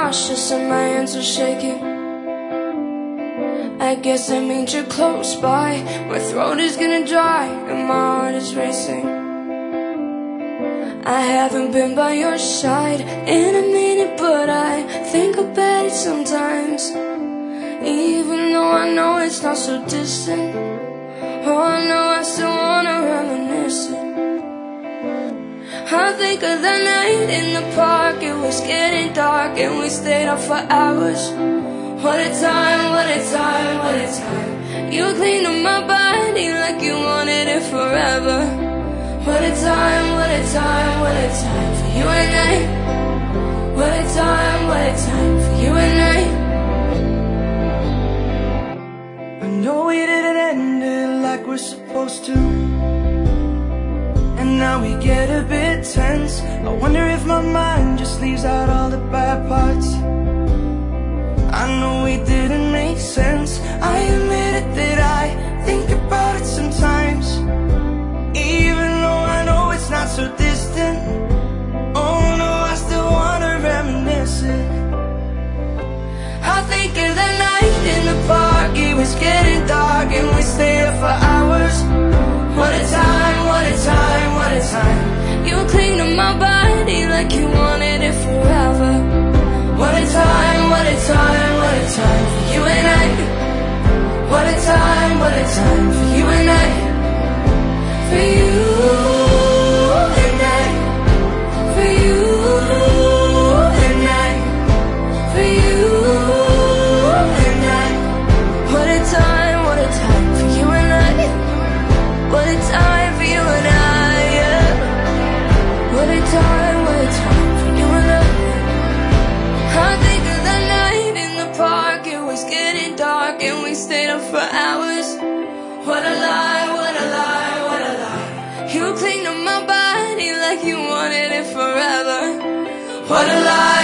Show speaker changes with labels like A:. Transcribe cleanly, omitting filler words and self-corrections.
A: nauseous and my hands are shaking. I guess that means you're close by. My throat is gonna dry and my heart is racing. I haven't been by your side in a minute, but I think about it sometimes. Even though I know it's not so distant, oh, I know I still wanna reminisce it. I think of the night in the park. It was getting dark and we stayed up for hours. What a time, what a time, what a time. You cleaned up my body like you wanted it forever. What a time, what a time, what a time for you and I. What a time for you and I.
B: I know we didn't end it like we're supposed to, and now we get a bit tense. I wonder if my mind just leaves out all the bad parts. I know we didn't make sense. I admit it that I think about it sometimes. Even though I know it's not so distant, oh no, I still wanna reminisce it.
A: I think of the night in the park. It was getting dark and we stayed up for hours. What a time, what a time, what a time. You cleaned up my body like you wanted it forever. What a time, what a time, what a time for you and I. What a time for you and I. For you and I. For you and I. For you and I. What a time for you and I. What a time for you and I, yeah. What a time for you and I. I think of the night in the park. It was getting dark and we stayed up for hours. What a lie, what a lie, what a lie. You cleaned up my body like you wanted it forever. What a lie.